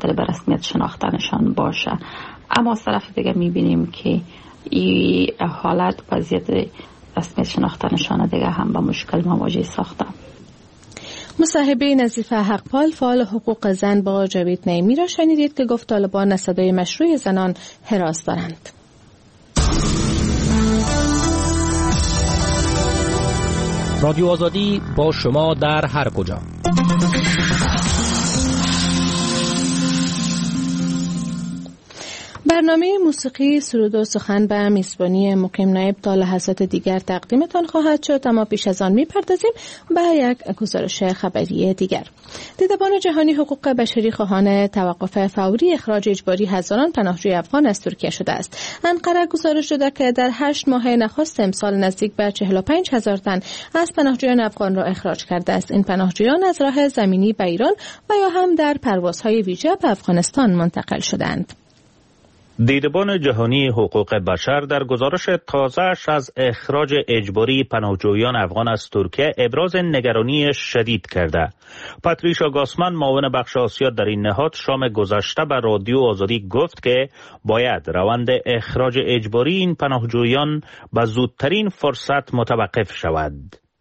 خاطر به رسمیت شناختنشان باشه. اما از طرف دیگه میبینیم که این حالت وضعیت رسمیت شناختنشان دیگه هم با مشکل مواجه ساخته. مصاحبه نظیفه حقپال فعال حقوق زن با جاوید نعیمی را شنیدید که گفت طالبان از صدای مشروع زنان حراس دارند. رادیو آزادی با شما در هر کجا. برنامه موسیقی سرود و سخن به میزبانی مقیم نایب تا لحظات دیگر تقدیمتان خواهد شد، اما پیش از آن میپردازیم به یک گزارش خبری دیگر. دیدبان جهانی حقوق بشری خواهان توقف فوری اخراج اجباری هزاران پناهجوی افغان از ترکیه شده است. انقره گزارش داده که در 8 ماه نخست امسال نزدیک به 45,000 تن از پناهجویان افغان را اخراج کرده است. این پناهجویان از راه زمینی به ایران و یا هم در پروازهای ویژه به افغانستان منتقل شدند. دیدبان جهانی حقوق بشر در گزارش تازه‌اش از اخراج اجباری پناهجویان افغان از ترکیه ابراز نگرانی شدید کرده. پاتریشا گاسمن معاون بخش آسیا در این نهاد شام گذشته به رادیو آزادی گفت که باید روند اخراج اجباری این پناهجویان به زودترین فرصت متوقف شود.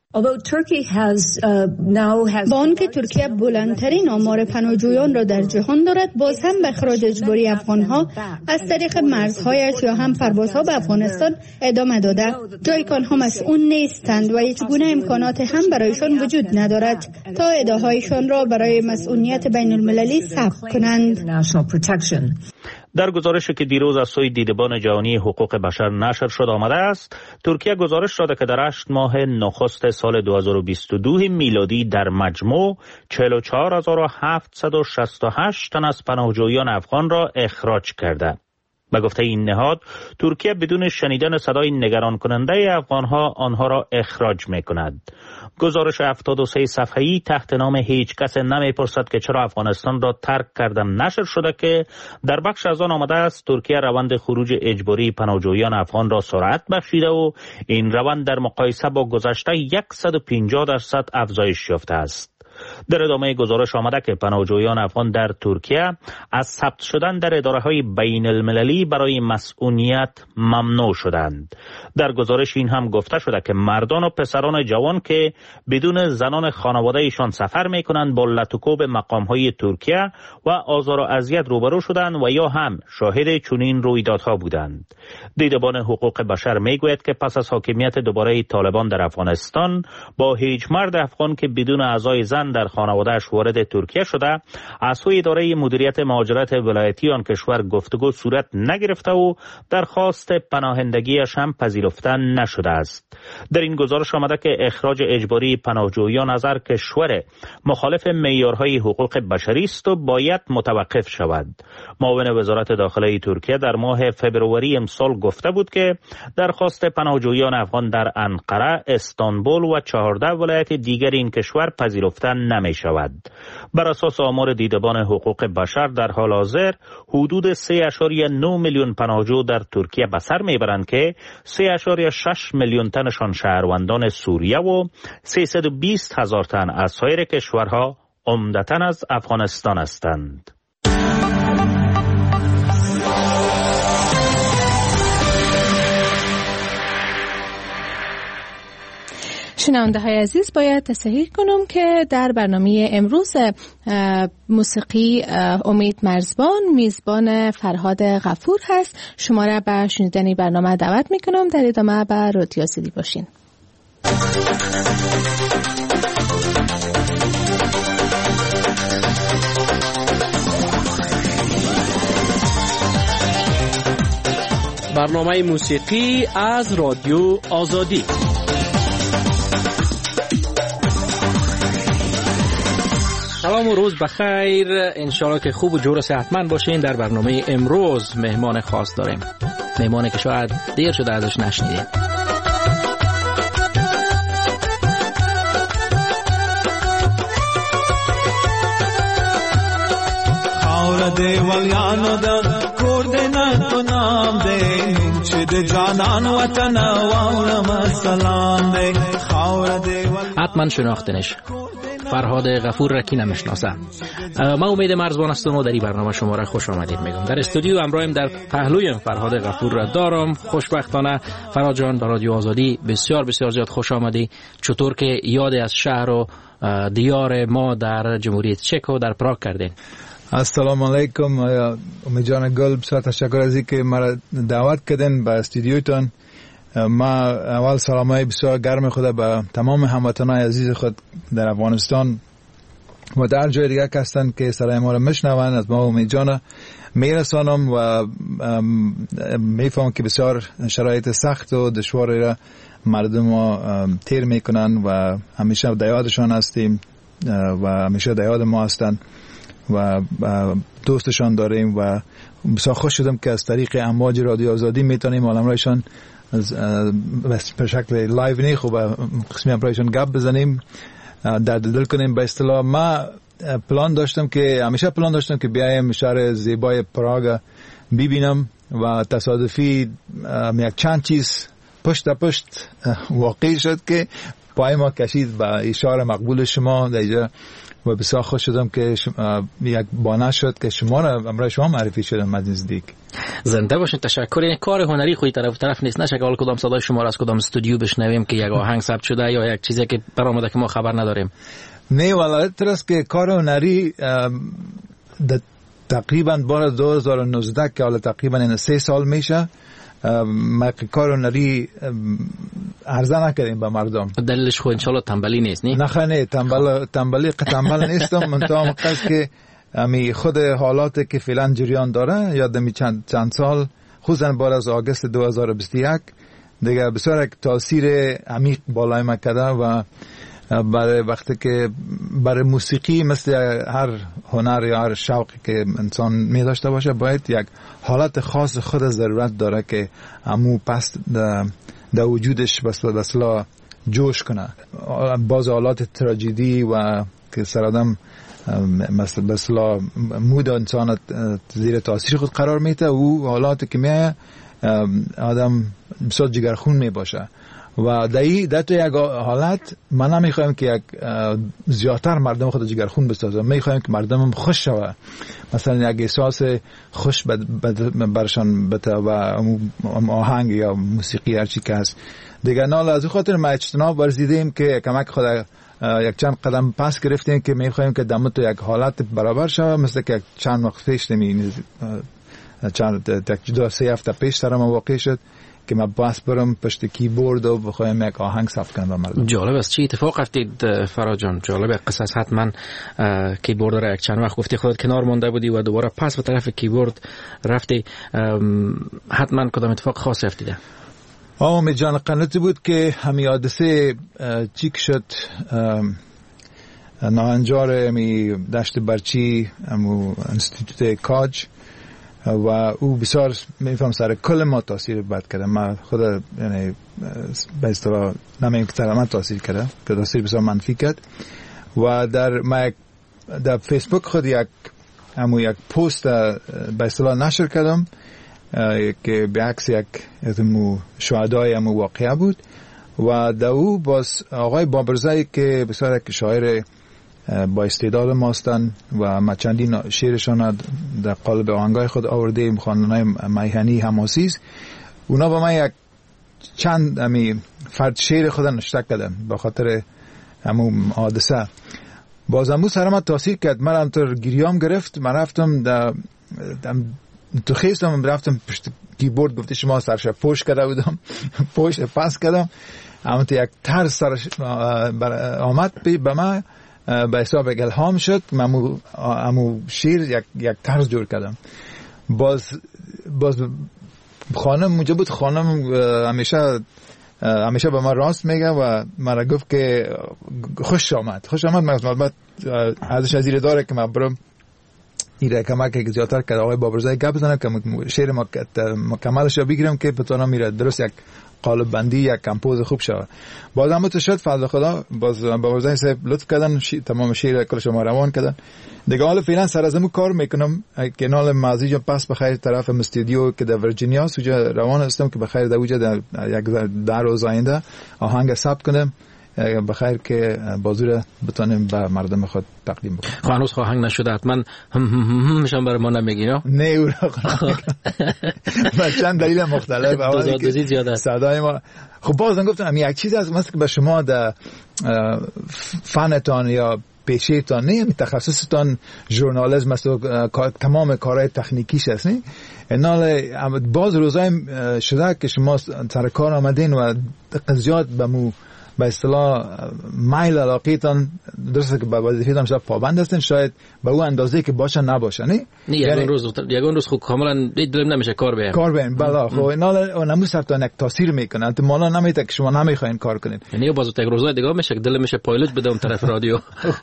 با آنکه ترکیه بلندترین آمار پناهجویان را در جهان دارد، باز هم به اخراج اجباری افغانها از طریق مرزهایش یا هم پروازها به افغانستان ادامه داده، جایی که آنها مسئول نیستند و هیچ گونه امکانات هم برایشان وجود ندارد تا ادعاهایشان را برای مسئولیت بین المللی ثبت کنند. در گزارشی که دیروز از سوی دیدبان جهانی حقوق بشر نشر شد آمده است، ترکیه گزارش داده که در 8 ماه نخست سال 2022 میلادی در مجموع 44,768 تن از پناهجویان افغان را اخراج کرده. به گفته این نهاد، ترکیه بدون شنیدن صدای نگران کننده افغانها آنها را اخراج می‌کند. گزارش 73 صفحه‌ای تحت نام هیچ کس نمی‌پرسد که چرا افغانستان را ترک کردن نشر شده که در بخش از آن آمده است ترکیه روند خروج اجباری پناهجویان افغان را سرعت بخشیده و این روند در مقایسه با گذشته 150% افزایش یافته است. در ادامه گزارش آمده که پناهجویان افغان در ترکیه از ثبت شدن در اداره‌های بین المللی برای مسئولیت ممنوع شدند. در گزارش این هم گفته شده که مردان و پسران جوان که بدون زنان خانواده ایشان سفر می کنند با لطوکوب مقام‌های ترکیه و آزار و اذیت روبرو شدند و یا هم شاهد چنین رویدادها بودند. دیدبان حقوق بشر می گوید که پس از حاکمیت دوباره طالبان در افغانستان با هیچ مرد افغان که بدون اعضای زن در خانواده‌اش وارد ترکیه شده از سوی اداره مدیریت مهاجرت ولایتی آن کشور گفتگو صورت نگرفته و درخواست پناهندگیش هم پذیرفته نشده است. در این گزارش آمده که اخراج اجباری پناهجویان از هر کشور مخالف معیارهای حقوق بشری است و باید متوقف شود. معاون وزارت داخله ترکیه در ماه فبروری امسال گفته بود که درخواست پناهجویان افغان در انقره، استانبول و 14 ولایت دیگر این کشور پذیرفته نمی شود. بر اساس آمار دیدبان حقوق بشر در حال حاضر حدود 3.9 میلیون پناهجو در ترکیه به سر میبرند که 3.6 میلیون تنشان شهروندان سوریه و 320,000 تن از سایر کشورها عمدتاً از افغانستان هستند. شنونده های عزیز، باید تصحیح کنم که در برنامه امروز موسیقی امید مرزبان میزبان فرهاد غفور هست. شما را به شنیدن برنامه دعوت میکنم. در ادامه به رادیو آزادی باشین. برنامه موسیقی از رادیو آزادی. سلام و روز بخیر. انشالله که خوب و جور و صحتمند باشین. در برنامه امروز مهمان خاص داریم، مهمانی که شاید دیر شده ازش نشنیدین. خاور دیوالیانو دا کوردن تو نام دی نوچه دی جانان وطن وارم سلام دی خاور دیوالیانو حتما شناختنش. فرهاد غفور را کی نمیشناسه. من امید مرزبان هستم و در این برنامه شما را خوش آمدید میگم. در استودیو همراهم در پهلویم فرهاد غفور را دارم. خوشبختانه فرهاد جان به رادیو آزادی بسیار بسیار زیاد خوش آمدی. چطور که یاد از شهر و دیار ما در جمهوری چک و در پراگ کردین؟ السلام علیکم. امید جان گل، بسیار تشکر از اینکه مرا دعوت کردین به استودیوتان. ما اول سلامای بسیار گرم خود به تمام هموطنان عزیز خود در افغانستان و در جای دیگر که هستند که صدای ما را میشنوند از ما امید جان میرسانم و میفهمم که بسیار شرایط سخت و دشواری را مردم ما تیر میکنن و همیشه در یادشان هستیم و همیشه در یاد ما هستند و دوستشان داریم و بسیار خوش شدم که از طریق امواج رادیو آزادی میتونیم علمرایشان به شکل لایو نی خوب قسمی امرایشان گپ بزنیم، درد دل کنیم. به اصطلاح ما همیشه پلان داشتم که بیایم شهر زیبای پراگ ببینم و تصادفی یک چند چیز پشت واقع شد که پای ما کشید به اشاره مقبول شما در اینجا و بسیار خوش شدم که یک بانه شد که شما را امروز شما معرفی شدم از نزدیک. زنده باشین. تشکر. این کار هنری خودی طرف نیست. نشه که حالا کدام صدای شما را از کدام استودیو بشنویم که یک آهنگ ثبت شده یا یک چیزی که برآمده که ما خبر نداریم. نه والا ترس که کار هنری تقریبا بار 2019 که حالا تقریبا این 3 سال میشه ما کار هنری عرضه نکردیم به مردم. دلیلش خود انشالله تنبلی نیست نی؟ نه تنبل نیستم. من تا مقصد که امی خود حالاتی که فعلا جریان داره یادمی چند سال خصوصا بعد از آگوست 2021 دیگه بسیار یک تاثیر عمیق بالای ما کرده و برای وقتی که برای موسیقی مثل هر هنر یا هر شوقی که انسان می داشته باشه باید یک حالت خاص خود ضرورت داره که همو پس در وجودش بسلا جوش کنه. باز حالات تراژدی و که سرادم مثلا مود انسان زیر تاثیر خود قرار میده و حالاتی که میایه آدم بسیار جگرخون می باشه و در تو یک حالت ما نمیخوایم که یک زیادتر مردم خود جگرخون بسازه، میخوایم که مردم خوش شوه، مثلا یک احساس خوش برشان بده و آهنگ یا موسیقی هرچی که هست دیگه. نال از خاطر ما اجتناب ورزیدیم که کمک خود یک چند قدم پس گرفتیم که میخوایم که دم تو یک حالت برابر شوه، مثل که چند وقت پیش چند جدا 3 هفته پیش سرم واقع شد که من باس برم پشت کیبورد و بخوایم یک آهنگ ثبت کنم به مردم. جالب است. چی اتفاق افتید فرهاد جان؟ جالب قصص. حتما کیبورد را یک چند وقت گفتی خودت کنار مونده بودی و دوباره پس به طرف کیبورد رفتی، حتما کدام اتفاق خاص افتیده؟ امید جان قناتی بود که همین حادثه چیک شد ناهنجار همی دشت برچی همو انستیتوت کاج و او بسیار میفهم سر کل ما تاثیر بد کرده. ما خود یعنی به اصطلاح نمیم که من تاثیر کرده که تاثیر بسیار منفی کرد و در فیسبوک خود یک پست به اصطلاح نشر کردم که به عکس یک شهدای واقعه بود و در او باز آقای بابرزایی که بسیار یک شاعر با استعداد ما هستند و ما چندین شعرشان در قالب آهنگای خود آورده، خواندنهای میهنی حماسی است. اونا با من یک چند فرد شعر خود نشته کردن به خاطر همون حادثه. باز همون سر من تاثیر کرد. من همطور گریام گرفت. من رفتم تو خیستم رفتم پشت کیبورد، گفته شما سرش پشت کرده بودم پشت پس کردم. همونطور یک ترس سرش آمد به من، به حساب الهام شد. من امو شیر یک طرز جور کردم. باز خانم اونجا بود. خانم همیشه به من راست میگه و من گفت که خوش آمد. من ازش از ایره داره که من برم ایره کمک که زیادتر که آقای بابرزایی گپ بزنم که شعر مکملش رو بگیرم که بتونم میره درست یک قالب بندی یک کمپوز خوب شود. باز هم تو شد فضل خدا. باز بابرزایی صاحب لطف کردن تمام شعر کلش ما روان کردن دیگه. حالا فعلا سر از کار میکنم که نال مازی پس بخیر طرف استودیو که در ورجینیا سوجا روان هستم که بخیر در وجه در یک روز آینده آهنگ ثبت کنم بخیر که بازی را بتونیم به مردم خود تقدیم بکنیم. هنوز خواهنگ نشده، حتما همشان برای ما نمیگین؟ نه او را با چند دلیل مختلف. دوزی زیاده صدای ما خب بازم گفتم یک چیز هست مثل که به شما در فنتان یا پیشه‌تان نه تخصصتان ژورنالیسم است و تمام کارهای تکنیکیش است نه اینا باز روزای شده که شما سر کار آمدین و زیاد به مو به اصطلاح مایل علاقیتان درسته که به وظیفه‌تان شاید پابند هستین، شاید به اون اندازه که باشه نباشه نه یعنی یگان روز خوب کاملا دلم نمیشه کار بیم بالا خب اینا نموستان یک تاثیر میکنه انت مالا نمیته که شما نمیخواین کار کنین یعنی باز یک روزای دیگه میشه که دلم میشه پایلوت بدم طرف رادیو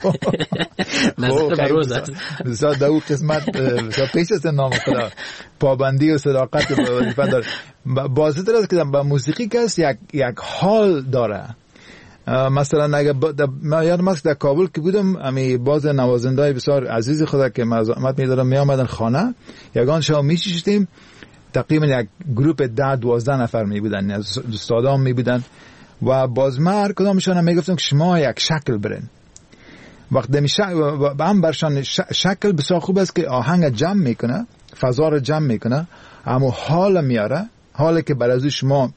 نظر روز است دو قسمت پیش است نام خدا پابندی و صداقت به وظیفه داره. بازی داره که با موسیقی کس یک حال داره. مثلا اگه من یادم است در کابل که بودم امی باز نوازنده‌های بسیار عزیز خدا که مزاحمت می‌دادم می آمدن خانه یگان شام می‌چشیدیم تقریبا یک گروپ 10-12 نفر می بودن از دوستان می بودن و باز ما هر کدامشون میگفتن که شما یک شکل برین وقتی میشه با هم برشان شکل بسیار خوب است که آهنگ جمع میکنه فضا رو جمع میکنه اما حال میاره حالی که بر از شما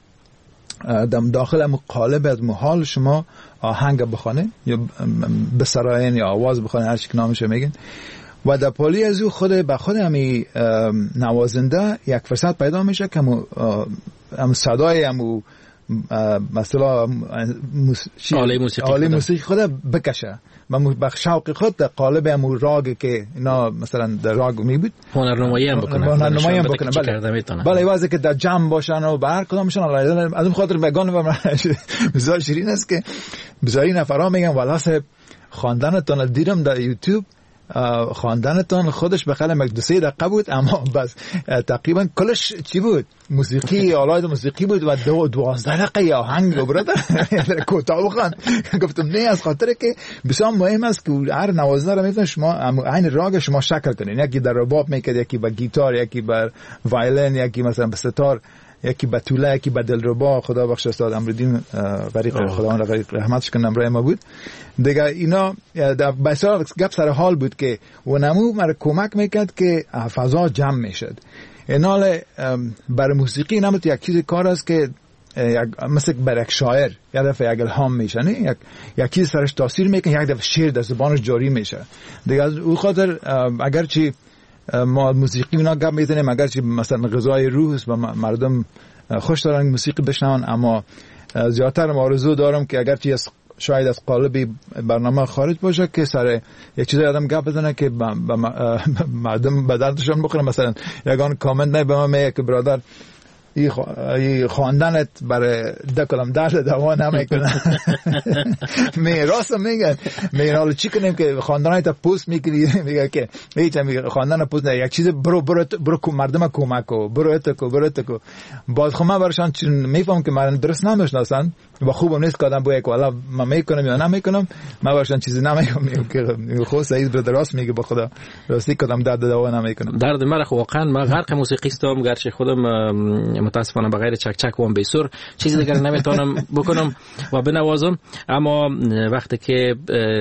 داخل هم قالب از محال شما آهنگ بخوانید یا بسراین یا آواز بخوانید هر چی که نامش میگن و در پالی از او خود به خود همی نوازنده یک فرصت پیدا میشه که هم صدای هم مثلا عالی موسیقی خود بکشه و بخشاق خود در قالب هم راگ که اینا مثلا در راگ می بود هنرنمایی هم بکنه بله واسه که در جمع باشن و بر کدامشون از اون خاطر بگان و بسیار شیرین است که بسیاری نفرها میگن والا صاحب خواندنتون دیدم در یوتیوب خواندنتون خودش بخاطر یک 2-3 دقیقه بود اما بس تقریبا کلش چی بود موسیقی آلات موسیقی بود و 12 دقیقه آهنگ برادر کوتاه بخوان گفتم نه از خاطر که بسیار مهم است که هر نوازنده رو میتونه شما عین راگ شما شکل کنین یکی در رباب میکرد یکی با گیتار یکی با وایلن یکی مثلا به ستار یکی با توله یکی با دلربا خدا بخش استاد امرالدین غریق خداوند غریق رحمتش کنه امرای ما بود دیگه اینا در بسیار گپ سر حال بود که و نمو مرا کمک میکرد که فضا جمع میشد اینال برای موسیقی نمت یک چیز کار است که مثل برای یک شاعر یک دفعه یک الهام میشه نه یک چیز سرش تاثیر میکنه یک دفعه شعر در زبانش جاری میشه دیگه از اون خاطر اگرچه ما موسیقی اینا گپ میزنیم اگرچه مثلا غذای روح است و مردم خوش دارن موسیقی بشنون اما زیادتر آرزو دارم که اگرچه شاید از قالب برنامه خارج باشه که سر یک چیزی آدم گپ بزنه که مردم به دردشون بخوره مثلا یگان کامنت نه به من میگه که برادر این خواندنت برای دکلم درد دوا نمیکنه راست میگن حالا چی کنیم که خواندنت پوست میکنی میگه که هیچ میگه خواندن پوست نه یک چیز برو مردم کمک کو برو اتکو باز خب من براشون میفهم که من درست نمیشناسن و خوبم نیست که آدم باید که والا من میکنم یا نمیکنم من براشون چیزی نمیگم که خود سعید برادر راست میگه با خدا راستی کدام درد دوا نمیکنم درد من واقعا من غرق موسیقیستم گرچه خودم متاسفانه بغیر چک و بیسور چیزی دیگر نمیتونم بکنم و بنوازم اما وقتی که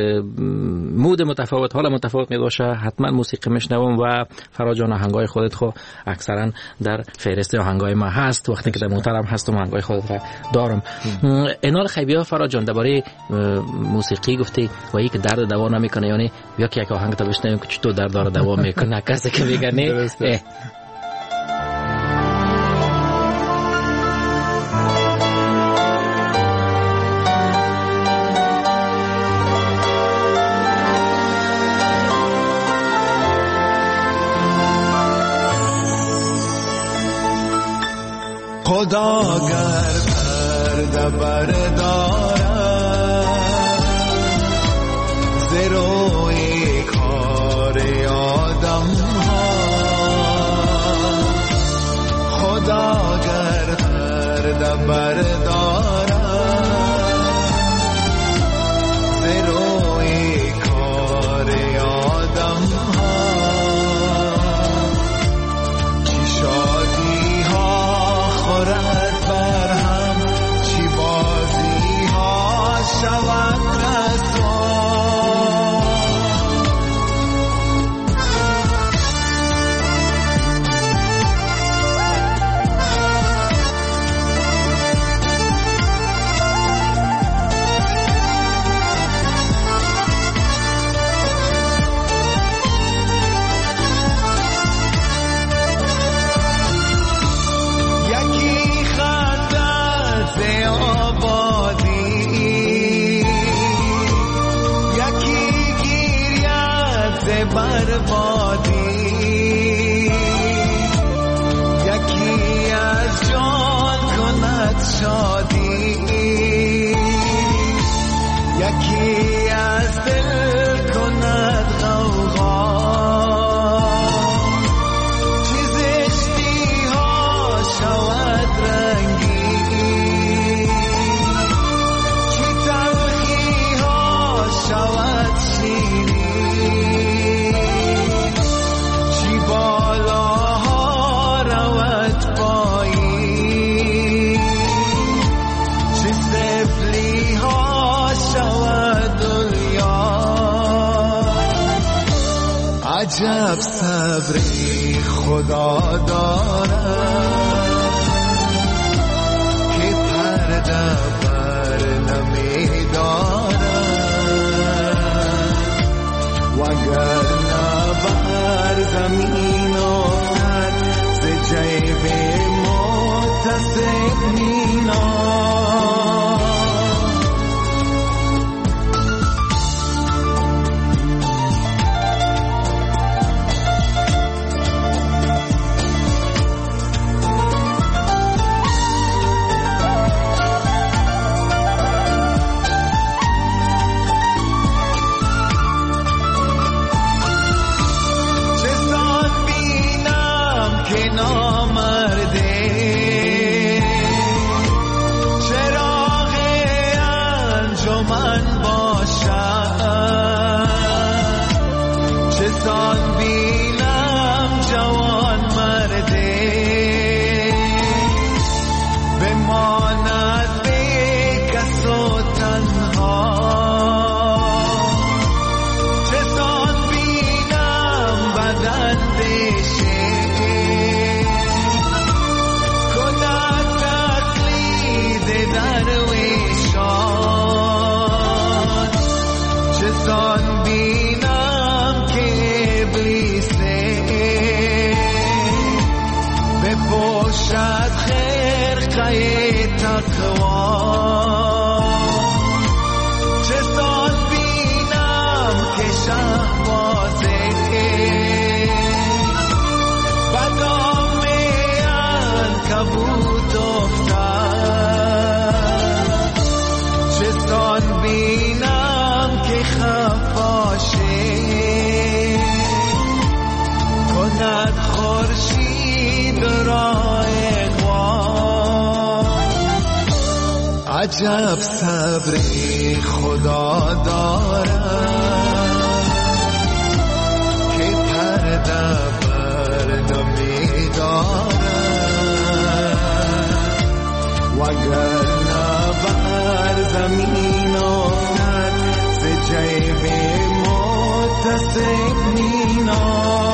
مود متفاوت حال متفاوت میباشه حتما موسیقی میشنوم و فراجان آهنگای خودت خو اکثرا در فهرست آهنگای ما هست وقتی که در محترم هستم آهنگای خودت را دارم اینال خیبیا فراجان درباره موسیقی گفتی و یک درد دوا نمیکنه یعنی بیا که یک آهنگ تا بشنویم که چطور درد داره دوا میکنه کسی که میگه نه خدا گر پرده بردارد ز روی کار آدم ها خدا گر پرده بردارد ز روی کار آدم ها چی شادی ها خورد بر هم چی بازی ها شود عجب صبری خدا دارد که پرده بر نمیدارد وگر نبر زمین افتد ز جیب متصب مینا عجب صبری خدا دارد که پرده بر نمیدارد وگر نبر زمین افتد ز جیب متصب مینا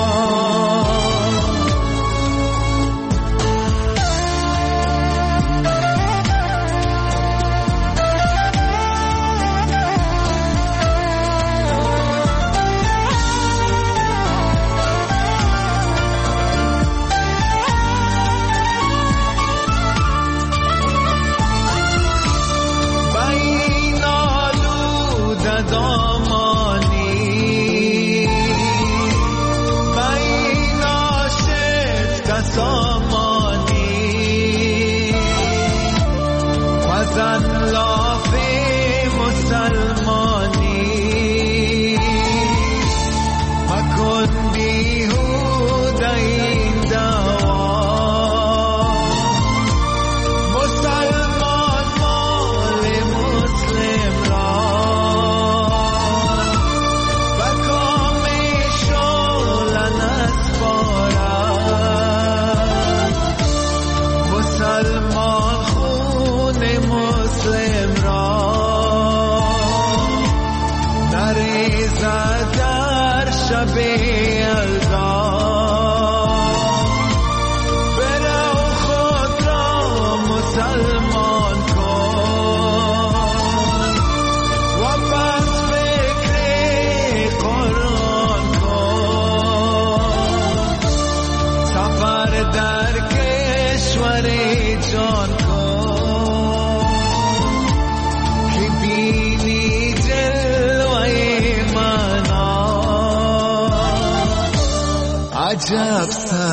عجب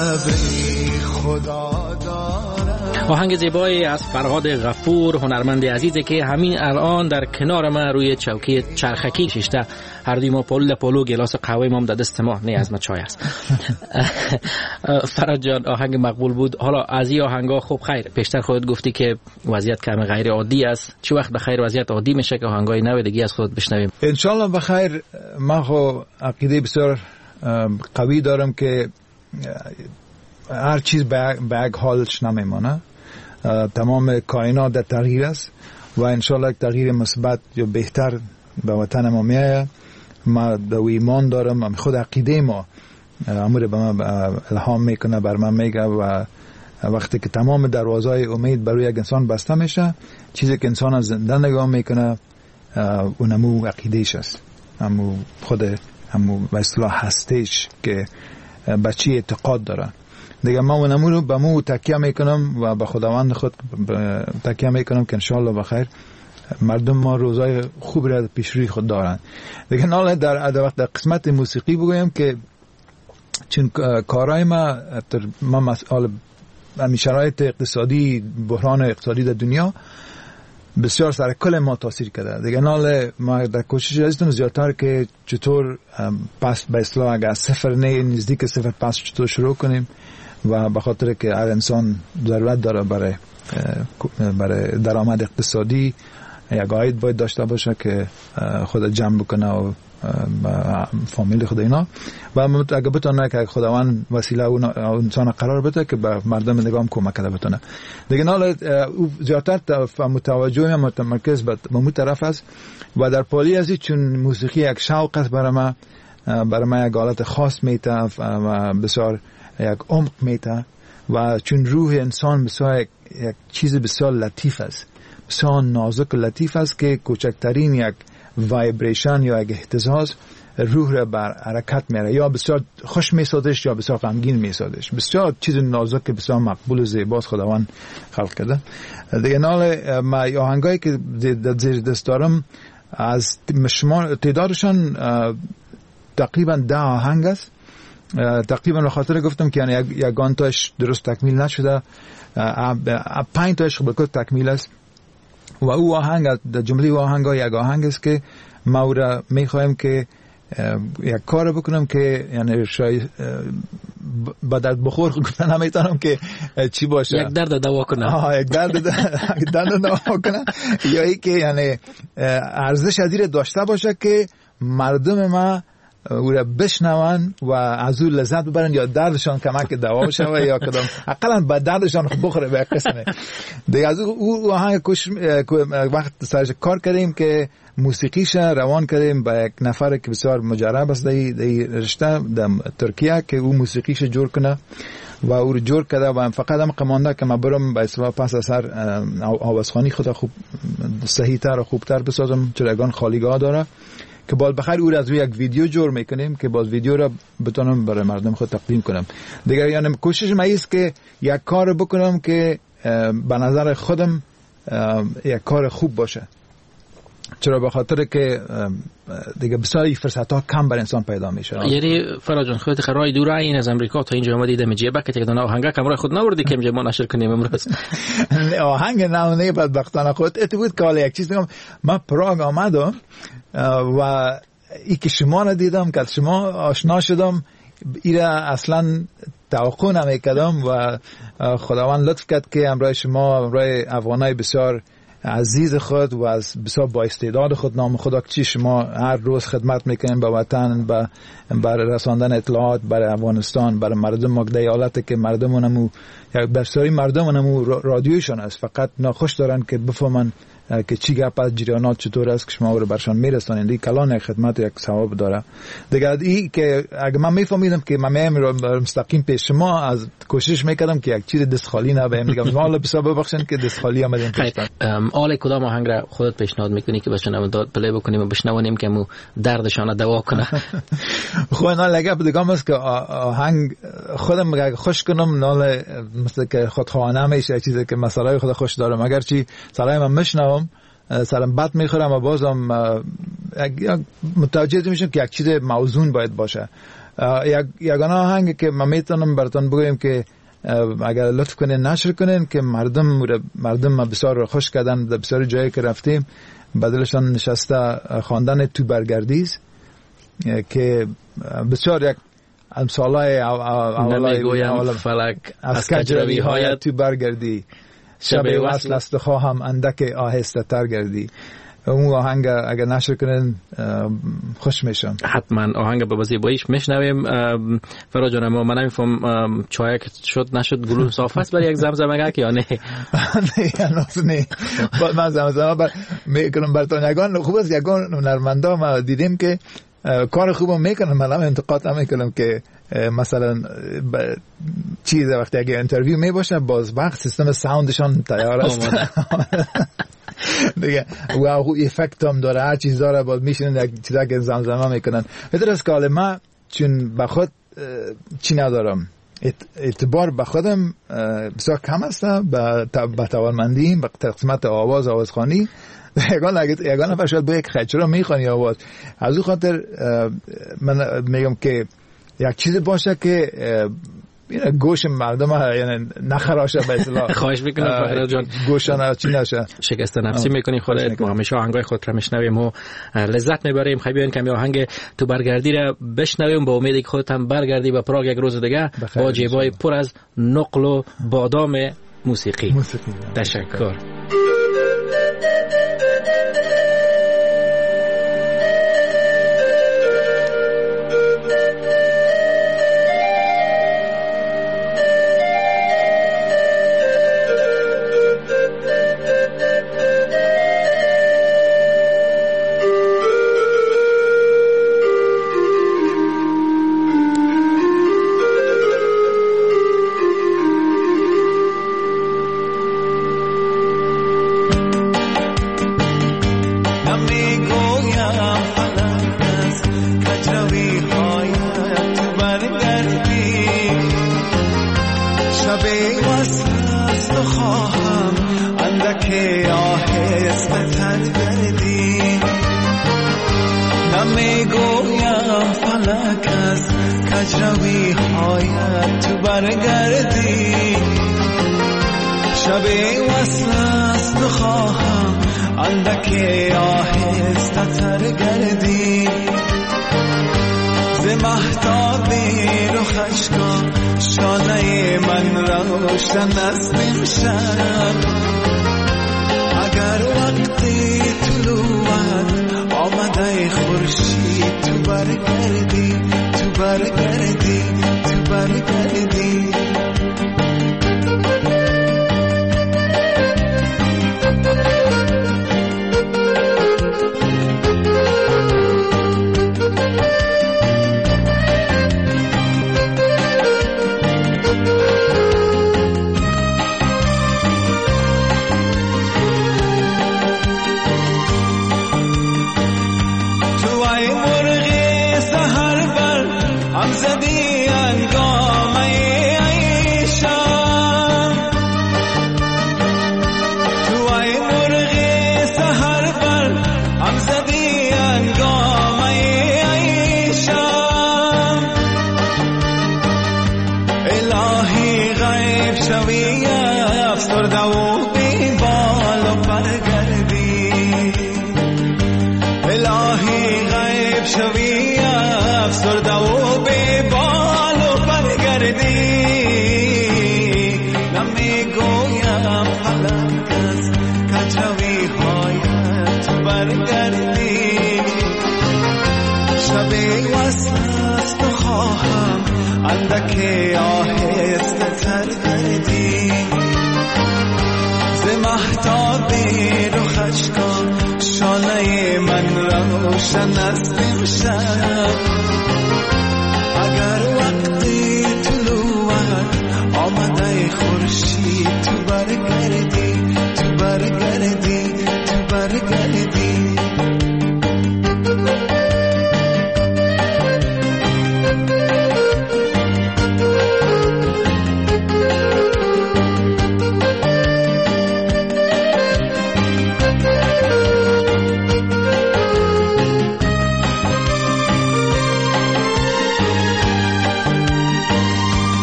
صبری خدا دارد. آهنگ زیبایی از فرهاد غفور، هنرمند عزیزی که همین الان در کنار ما روی چوکی چرخکی نشسته. هر دوی ما پلو پلو گلاس قهوه ما در دست ما، نه از ما چای است. فرهاد جان آهنگ مقبول بود. حالا از این آهنگا خوب خیر پیشتر خودت گفتی که وضعیت کم غیر عادی است، چه وقت بخیر وضعیت عادی میشه که آهنگای نو دیگه از خودت بشنویم؟ ان شاء الله بخیر. ما خو عقیده بسیار قوی دارم که هر چیز به یک حالش نمیمانه، تمام کائنات در تغییر است و انشالله یک تغییر مثبت یا بهتر به وطن ما میایه. ما دو ایمان دارم، خود عقیده ما امور به من الهام میکنه، بر من میگه و وقتی که تمام دروازهای امید برای یک انسان بسته میشه، چیزی که انسان زنده نگاه میکنه اونمو عقیدهش است، همو خود همو به اصطلاح هستش که بچی اعتقاد داره دیگه. من اونمو رو به مو تکیه میکنم و به خداوند خود تکیه میکنم که انشاءالله بخیر مردم ما روزای خوب را پیش روی خود دارن دیگه. ناله در قسمت موسیقی بگویم که چون کارهای ما مسئله همین شرایط اقتصادی، بحران اقتصادی در دنیا بسیار سر کل ما تاثیر کرده دیگه. ناله ما در کوشش هستیم زیادتر که چطور پس به اصطلاح اگر صفر نزدیک صفر پس چطور شروع کنیم و به خاطر که هر انسان ضرورت داره برای درآمد اقتصادی یک عاید باید داشته باشه که خود جمع بکنه و فامیل خود اینا و اگه بتونه که خداوند وسیله اون انسان قرار بده که به مردم نگام کمک کنه بتونه دیگه. ناله زیادتر متوجه یا متمرکز به اون طرف است و در پالی ازی چون موسیقی یک شوق است برای ما یک حالت خاص میته و بسیار یک عمق میته و چون روح انسان بسیار یک چیز بسیار لطیف است، بسیار نازک و لطیف است که کوچکترین یک وایبریشن یا یک اهتزاز روح را بر حرکت میاره، یا بسیار خوش میسازش یا بسیار غمگین میسازش. بسیار چیز نازک که بسیار مقبول و زیباست خداوند خلق کرده دیگه. ناله ما آهنگایی که زیر دست دارم از تعدادشان تقریبا 10 آهنگ است. تقریبا به خاطر گفتم که یعنی یگان تاش درست تکمیل نشده، 5 تاش به کل تکمیل است و او آهنگ در جمله او آهنگ ها یک آهنگ است که ما را میخوایم که یک کار بکنم که یعنی شاید با درد بخور گفتن نمیتونم که چی باشه، یک درد دوا کنه، یک درد دوا کنه یا ای که یعنی ارزش ازیر داشته باشه که مردم ما او را بشنون و از او لذت ببرن یا دردشان کمک دوا بشه و یا کدام اقلا با دردشان بخوره به قسمه دیگه. از او آهنگ وقت سرش کار کردیم که موسیقیش روان کردیم با یک نفر که بسیار مجرب است در رشته در ترکیه که او موسیقیش جور کنه و او رو جور کرده و فقط هم قمانده که ما برم به اصطلاح پس از هر آوازخوانی خود خوب صحیح تر و خوبتر بسازم، چراگان خالیگاه داره که باز بخیر او را از روی یک ویدیو جور میکنیم که باز ویدیو را بتونم برای مردم خود تقدیم کنم دیگه. یعنی کوشش من است که یک کار بکنم که به نظر خودم یک کار خوب باشه، چرا به خاطر که دیگه بسیاری فرصت ها کم بر انسان پیدا میشه. یعنی فرا جان خودت خرای دور این از امریکا تا اینجا اومدی دم جیبه که تکدن آهنگ کمرای خود نوردی که ما نشر کنیم امروز؟ آهنگ نه بدبختانه خود ات بود که حالا یک چیز میگم، من پراگ آمدم و ای که شما را دیدم که شما آشنا شدم ایره اصلا توقع نمیکردم و خداوند لطف کرد که امرای شما امرای افغانای بسیار عزیز خود و از بسیار با استعداد خود نام خدا چی شما هر روز خدمت میکنین به وطن، برای رساندن اطلاعات برای افغانستان، برای مردم مقده حالت که مردمونمو یا بسیاری مردمونمو رادیوشان است، فقط ناخوش دارن که بفهمن که چی گپ از جریانات چطور است که شما رو برشان میرسانید. این کلان یک خدمت یک ثواب داره دیگه. ای که اگه من میفهمیدم که من مستقیم پیش شما از کوشش میکردم که یک چیز دست خالی نبرم، میگم حالا بسیار ببخشید که دست خالی آمدیم پیش. آل کدام آهنگ را خودت پیشنهاد میکنی که بشنویم پلی بکنیم و بشنویم که مو دردشان دوا کنه؟ خب نه لگه بدگم است که آهنگ خودم خوش کنم نال مثل که خودخواهانه میشه چیزی که مسائل خود خوش دارم، اگر چی سلام من مشنوم سرم بد میخورم و بازم متوجه میشم که یک چیز موزون باید باشه. یگانه آهنگ که من میتونم براتون بگویم که اگر لطف کنین نشر کنین که مردم بسیار خوش کردن، در بسیار جایی که رفتیم بدلشان نشسته خواندن تو برگردیز که بسیار یک امثالای نمیگویم فلک از کجروی های تو برگردی، شب وصل است خواهم اندک آهسته تر گردی. اون آهنگ اگر نشر کنن خوش میشم. حتما آهنگ با زیباییش میشنویم. فرا جان ما من نمیفهم چای شد نشد گلو صاف است برای یک زمزمه یا نه؟ نه من زمزمه میکنم براتون. یگان خوب است یگان هنرمندا ما دیدیم که کار خوبم میکنم، من انتقاد نمیکنم که مثلا چیز وقتی اگه اینترویو می باشه باز وقت سیستم ساوندشان تیار است دیگه و افکت هم داره، هر چیز داره، باز میشینن یک چیزا که زمزمه میکنن. بهتر است که من چون به خود چی ندارم، اعتبار به خودم بسیار کم است، به توانمندیم، به قسمت آوازخوانی یگان نفر شاید با یک چرا میخوانی آواز. از اون خاطر من میگم که یک چیز باشه که گوش مردم یعنی نخراشه به اصطلاح. خواهش میکنم فراد جان گوشان چی نشه شکست نفسی میکنی خودت. ما همیشه آهنگای خود را میشنویم و لذت میبریم. خیلی بیان کمی آهنگ تو برگردی را بشنویم با امیدی که خودت هم برگردی به پراگ یک روز دیگه با جیبای پر از نقل و بادام موسیقی. تشکر.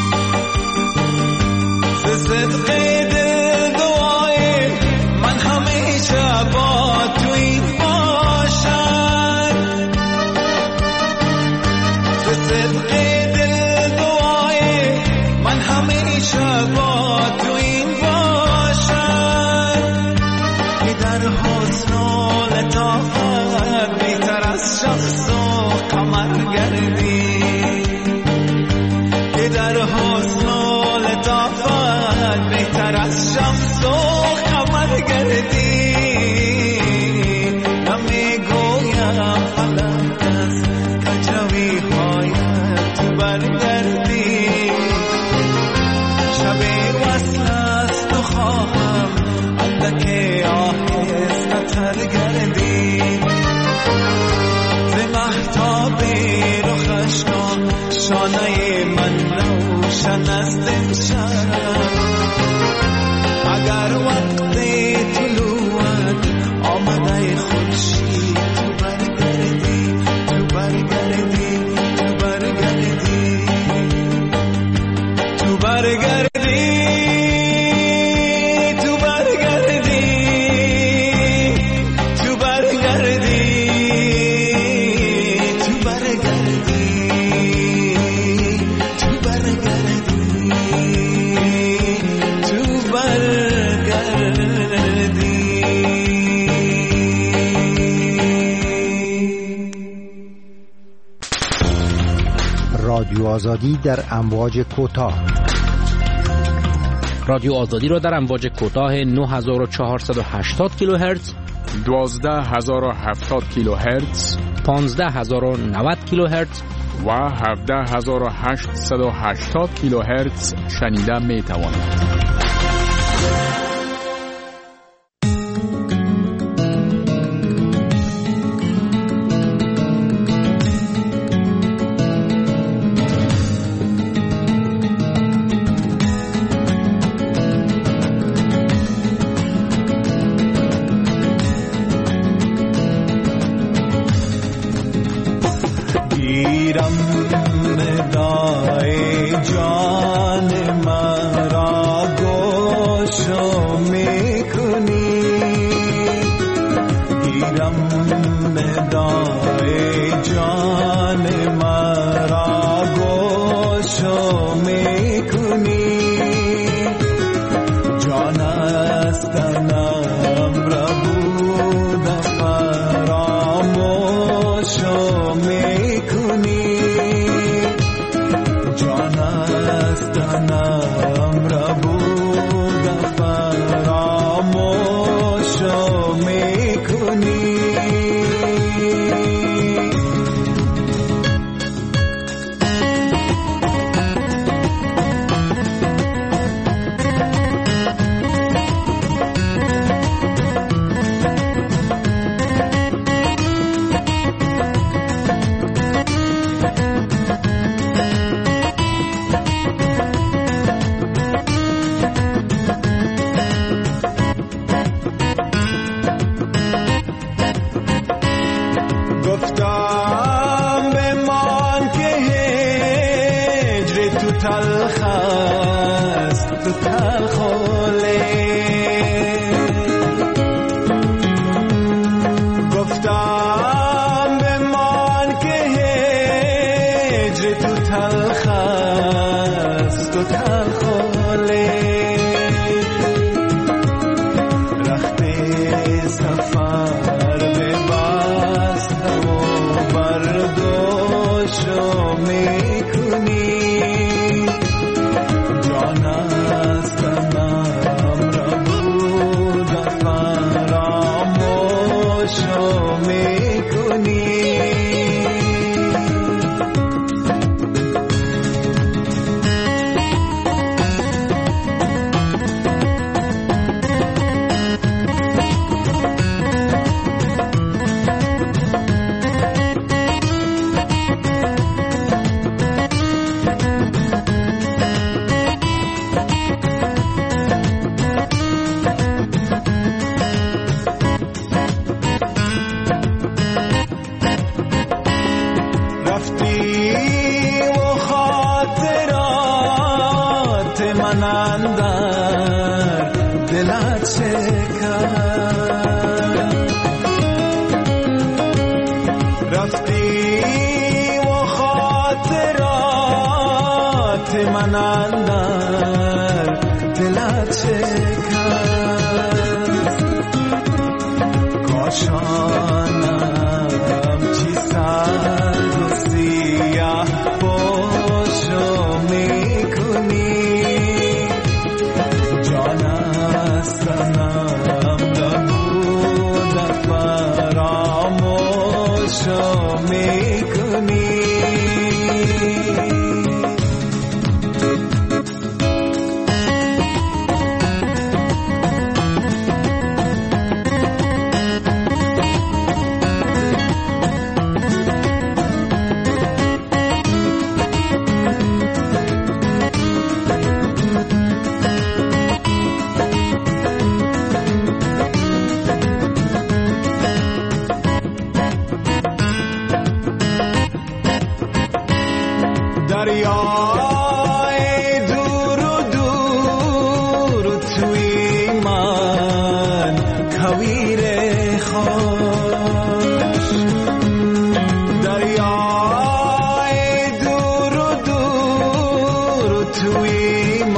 صدق دل دعای من همه است امشب اگر وقت طلوعت آمده خورشید تو برگردی تو برگردی تو برگردی تو برگردی تو برگردی تو برگردی تو برگردی تو برگردی تو برگردی. رادیو آزادی در امواج کوتاه. رادیو آزادی را در امواج کوتاه 9480 کیلوهرتز، 12070 کیلوهرتز، 15090 کیلوهرتز و 17880 کیلوهرتز شنیده می توانید.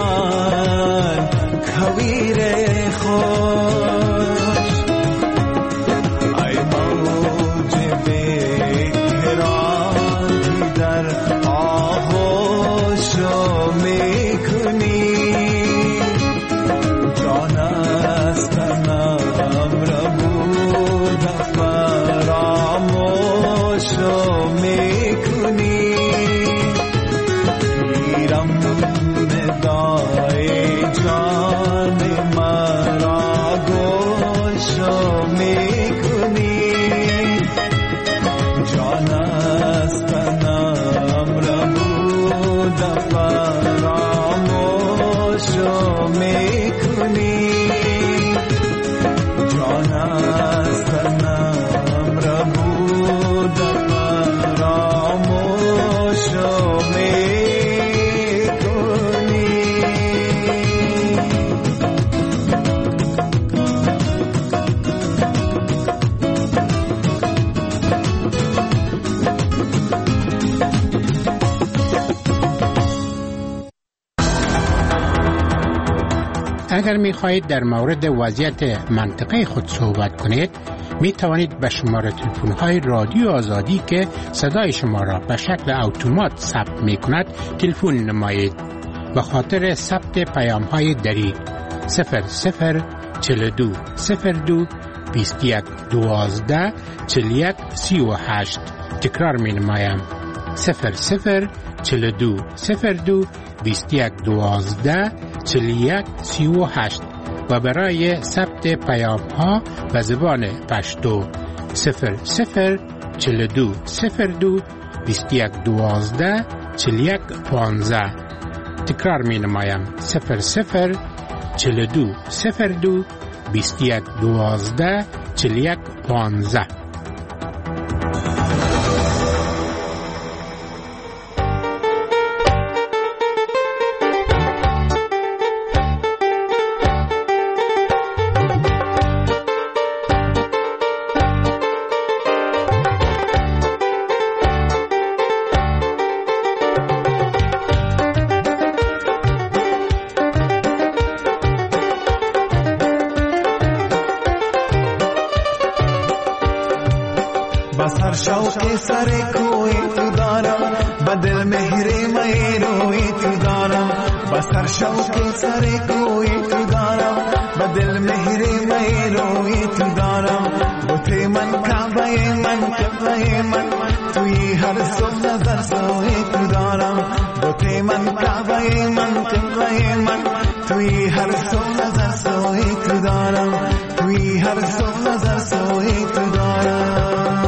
من کویر خوش ای موج بی‌قراری در آغوشم میکنی جان است تنم را بود فراموشم میکنی گیرم ندای جان مرا گوشم میکنی جان است تنم را بود فراموشم میکنی جان است تنم را بود فراموشم میکنی اگر می خواهید در مورد وضعیت منطقه خود صحبت کنید می توانید به شماره تلفن های رادیو آزادی که صدای شما را به شکل اتومات ثبت می کند تلفن نمایید. به خاطر ثبت پیام های دری 0042 02 21 12 41 38 تکرار می نمایم 0042 02 21 12 41 38 و برای ثبت پیام ها به زبان پشتو 0042 02 21 12 41 15 تکرار می نمایم 0042 02 21 12 41 15. بسر شوق سر کوی تو دارم بدل مهر میں روی تو دارم بسر شوق سر کوی تو دارم بدل مهر میں روی تو دارم بوتے من کعبہ من توی ہر سو نظر سوئی تو دارم بوتے من کعبہ من توی ہر سو نظر سوئی تو دارم توی ہر سو نظر سوئی تو دارم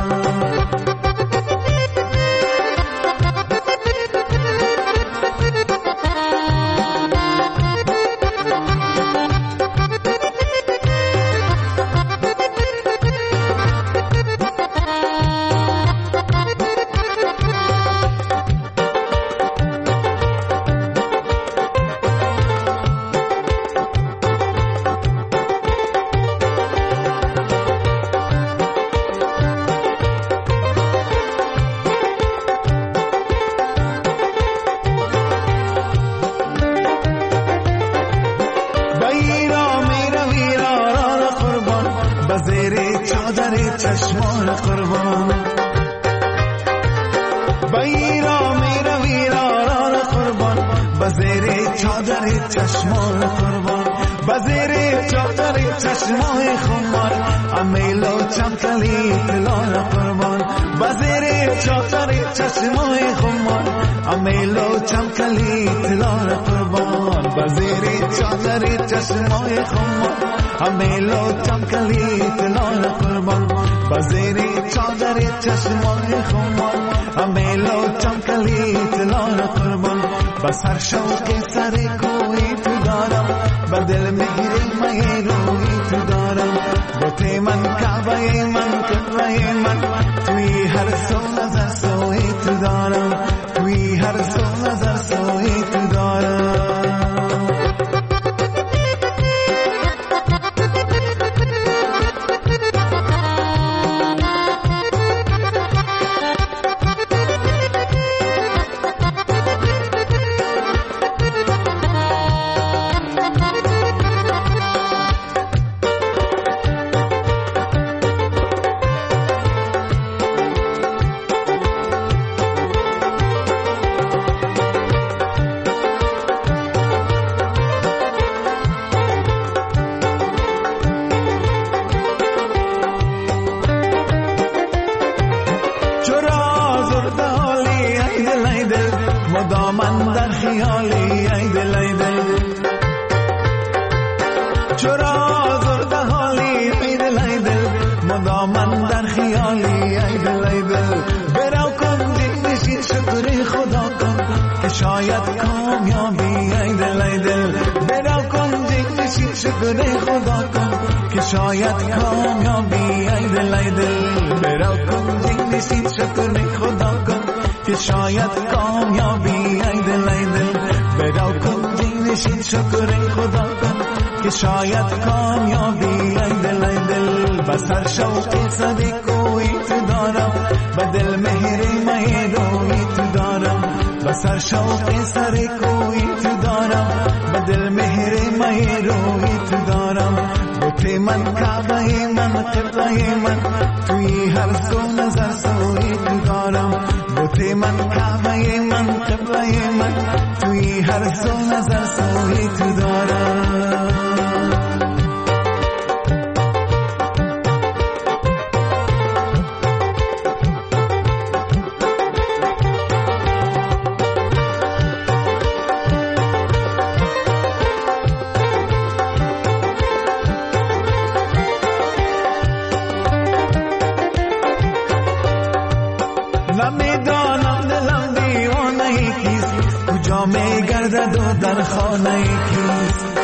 چشمان قربان بیرا میرا ویران قربان بزیر چادر چشمان قربان بزیر چادر چشمان خمار امیلو چمکلی تلان قربان بزیر چادر چشمان خمار امیلو چمکلی تلان قربان بزیر چادر چشمان خمار امیلو چمکلی تلان قربان بزیر چادر چشمان خمار امیلو چمکلی تلان قربان بسر شوق سر کوی تو دارم بدل مهر میں روی تو دارم بوتے من کعبہ من توی ہر سو نظر سوئی تو دارم توی ہر سو نظر سوئی تو دارم شاید کامیابی ای دل ای دل برا کن جنشین شکر خدا کن که شاید کامیابی ای دل ای دل برا کن جنشین شکر خدا کن که شاید کامیابی ای دل ای دل برا کن جنشین شکر خدا کن که شاید کامیابی ای دل ای دل بس هر شوق صدی کوئی تو دارم به دل مهر مهروی تو دارم بس هر شوق سر کوئی تو دارم به دل مهر مهروی تو دارم بوت من کعبه من قبله من توی هر سو نظر سوی تو دارم بوت من کعبه من قبله من توی هر سو نظر سوی تو دارم در خانه کیست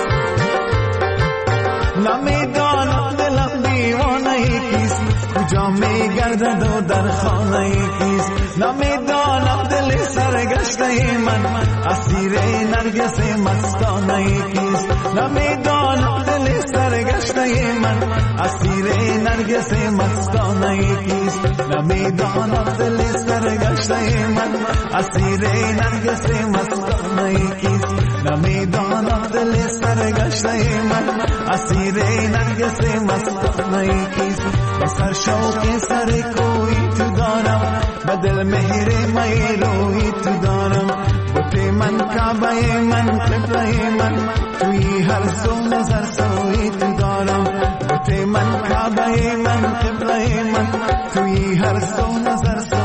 نمیدانم دلم دیوانه کیست کجا میگردد و در خانه کیست نمیدانم دل سرگشته من اسیر نرگس مستانه کیست نمیدانم دل سرگشته من اسیر نرگس مستانه کیست نمیدانم دل سرگشته من اسیر نرگس مستانه کیست نمیدانم دل سرگشته من اسیر نرگس مستانه کیست بس هر شوق سر کوئی تو دارم به دل مهر مهروی تو دارم بوت من کعبه من قبله من توی هر سو نظر سوی تو دارم بوت من کعبه من قبله من توی هر سو نظر سوی